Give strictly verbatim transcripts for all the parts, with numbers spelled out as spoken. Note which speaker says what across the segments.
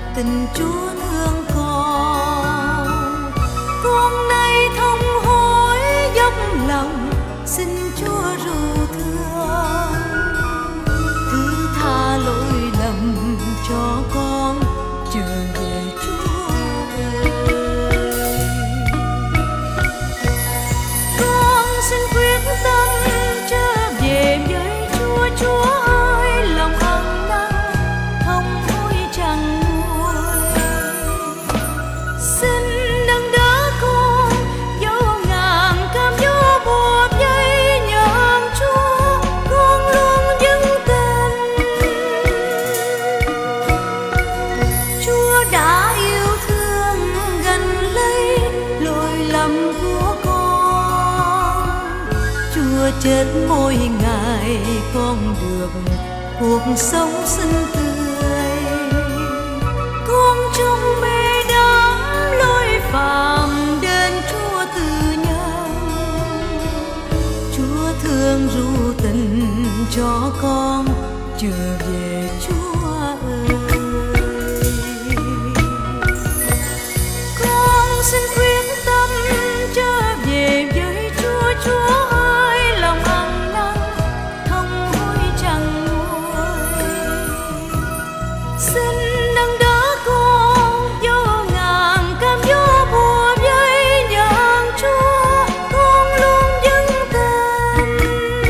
Speaker 1: tình Chúa thương con. Con nay thông hối dốc lòng xin Chúa ru thương, thứ tha lỗi lầm cho con trở về Chúa ơi. Con xin quyết tâm trở về với Chúa. Chúa ơi, lòng ân năn không hối chẳng nguôi. Xin nâng đỡ con dẫu ngàn cam dỗ buộc dây nhờ Chúa, con luôn vững tin. Chúa đã yêu thương gần lấy lỗi lầm của con. Chúa chết mỗi ngày con được cuộc sống xinh tươi. Con trong mê đắm lối phạm đến Chúa từ nhân. Chúa thương ru tình cho con trở về Chúa ơi. Con xin quyết tâm trở về với Chúa. Chúa ơi, lòng ăn năn không hối chẳng nguôi. Xin nâng đỡ con dẫu ngàn cam dỗ buộc dây nhờ Chúa, con luôn vững tin.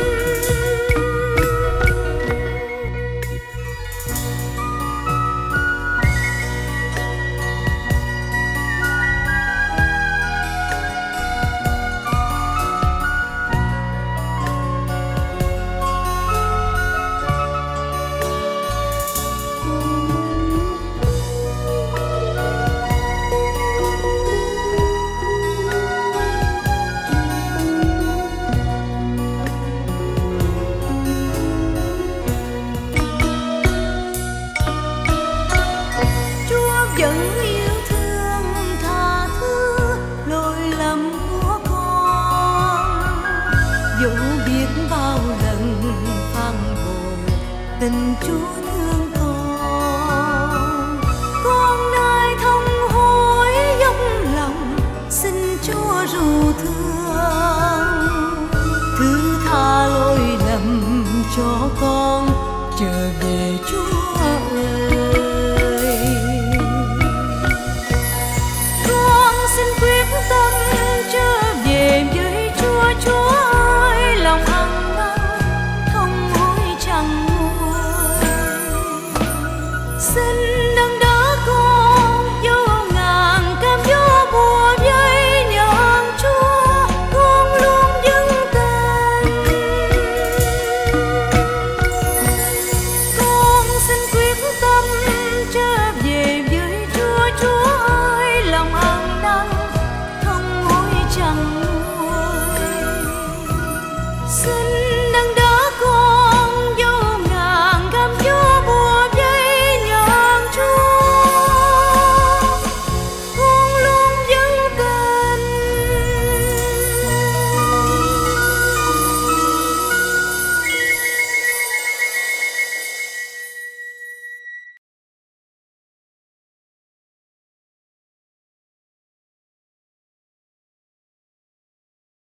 Speaker 1: Chúa vẫn yêu thương tha thứ lỗi lầm của con, dẫu biết bao lần phản bội tình Chúa